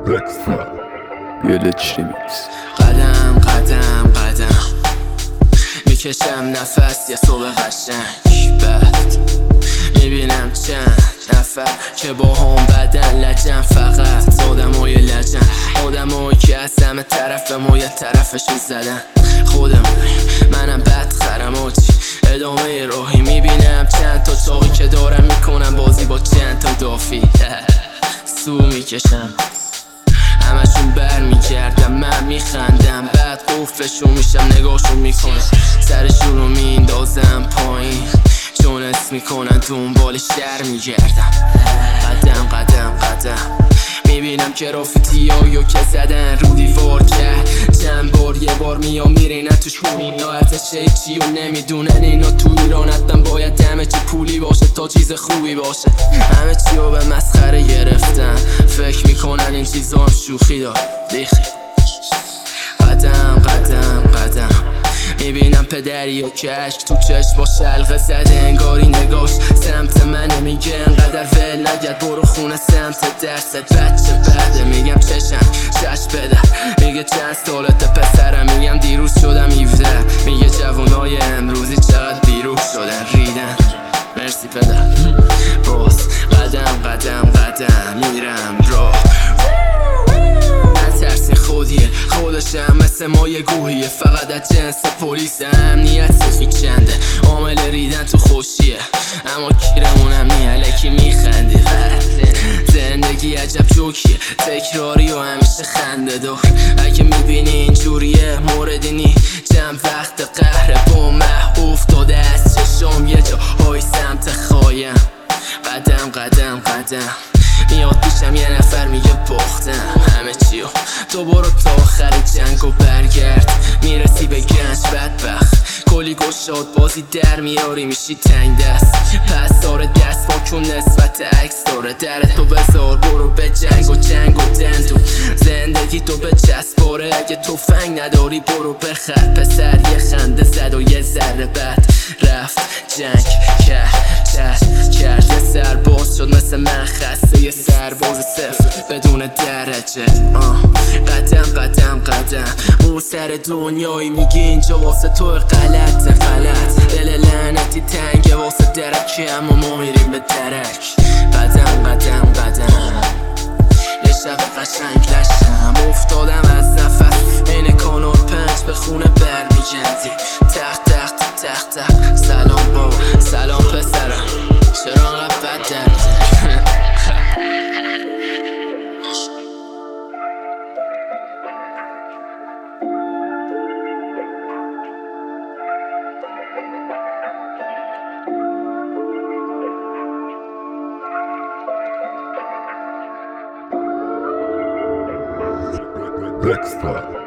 Village Remix. قدم قدم قدم میکشم نفس یه صبح قشنگ، بعد میبینم چند نفر که با هم بدن لجن، فقط آدمای لجن، آدمایی که از همه طرف ما یه طرفشون زدن. منم بدخرم آجی، ادامه راهی میبینم چند تا چاقی که دارم میکنم بازی با چند تا دافی. سو میکشم همشون بر میگردم، من میخندم، بعد قفلشون میشم، نگاهشون میکنم، سرشون رو میندازم پایین، چون اسم میکنن دنبال شر میگردم. قدم قدم قدم میبینم که رافیتیایو که زدن رو دیوار کرد، چند بار یه بار میام میرینن توش خونین، اینا ارزش هیچی و نمیدونن، اینا تو ایران حتما باید همه چی پولی باشه تا چیز خوبی باشه. همه چی رو به مسخره گرفتن، فکر میکنن این چیزا هم شوخی دار دیخی. قدم قدم قدم میبینم پدری و کشک تو چشماش حلقه زده، انگاری نگاش سمت منه، میگه انقدر ول نگرد برو خونه سمت درست، بچه بده میگم چشم شش بده، میگه چند سالت پسرم، میگم دیروز شدم 17، میگه جوانای امروزی چقدر بیروح شدن ریدن. مرسی پدر. باز قدم قدم قدم میرم راه، نترسی خودیه، خودشم مثل مایه گوهیه، فقط از جنس پلیس امنیت سفید چنده، عامل ریدن تو خوشیه، اما کیرمونم الکی میخندی. زندگی عجب جوکیه، تکراری و همیشه خنده دار، اگه میبینی اینجوریه موردی نی، جمع وقت قهره با مه افتاده از چشم یه جا های سمت خایم. قدم قدم قدم میاد پیشم یه نفر میگه باختم همه چیو، تو برو تا آخر جنگ و برگرد، میرسی به گنج بدبخت، کلی گشاد بازی در میاری میشی تنگ دست، پس داره دست با کن نسبت عکس داره، درتو بذار برو به جنگ و دندو، زندگی تو به چسباره، اگه تفنگ نداری برو بخر، پسر یه خنده زد و یه ذره بعد رفت جنگ کرد یه سرباز شد مثل من، خسته یه سرباز صفر بدون درجه. قدم قدم قدم اون سر دنیایی میگی اینجا واسه تو غلط، دل لعنتی تنگه واسه درکی، اما ما میریم به درک. قدم قدم قدم یه شب قشنگ لشم افتادم از نفس، این کانال 5 به خونه برمیگردی، تخت تخت تخت تخت، سلام بابا سلام پسرم، چرا انقدر بد درده؟ Extra.